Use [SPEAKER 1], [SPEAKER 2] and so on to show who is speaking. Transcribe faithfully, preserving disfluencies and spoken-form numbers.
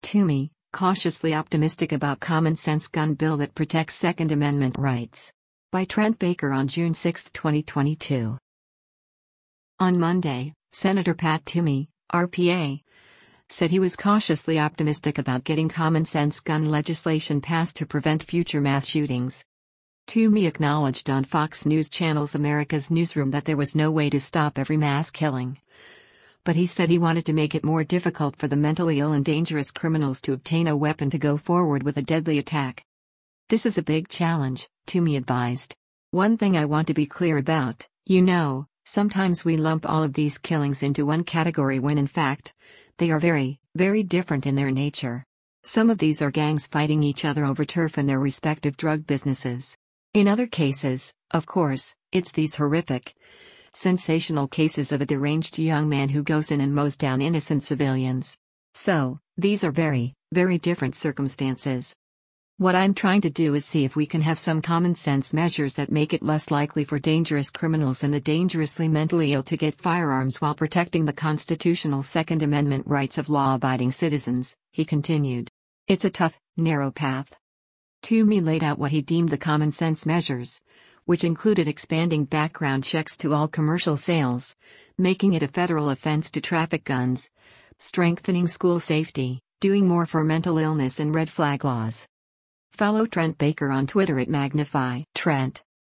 [SPEAKER 1] Toomey, cautiously optimistic about common-sense gun bill that protects Second Amendment rights. By Trent Baker on June sixth, twenty twenty-two. On Monday, Senator Pat Toomey, R P A, said he was cautiously optimistic about getting common-sense gun legislation passed to prevent future mass shootings. Toomey acknowledged on Fox News Channel's America's Newsroom that there was no way to stop every mass killing. But he said he wanted to make it more difficult for the mentally ill and dangerous criminals to obtain a weapon to go forward with a deadly attack. This is a big challenge, Toomey advised. One thing I want to be clear about, you know, sometimes we lump all of these killings into one category when in fact, they are very, very different in their nature. Some of these are gangs fighting each other over turf in their respective drug businesses. In other cases, of course, it's these horrific, sensational cases of a deranged young man who goes in and mows down innocent civilians. So, these are very, very different circumstances. What I'm trying to do is see if we can have some common sense measures that make it less likely for dangerous criminals and the dangerously mentally ill to get firearms while protecting the constitutional Second Amendment rights of law-abiding citizens, he continued. It's a tough, narrow path. Toomey laid out what he deemed the common sense measures, which included expanding background checks to all commercial sales, making it a federal offense to traffic guns, strengthening school safety, doing more for mental illness and red flag laws. Follow Trent Baker on Twitter at Magnify Trent.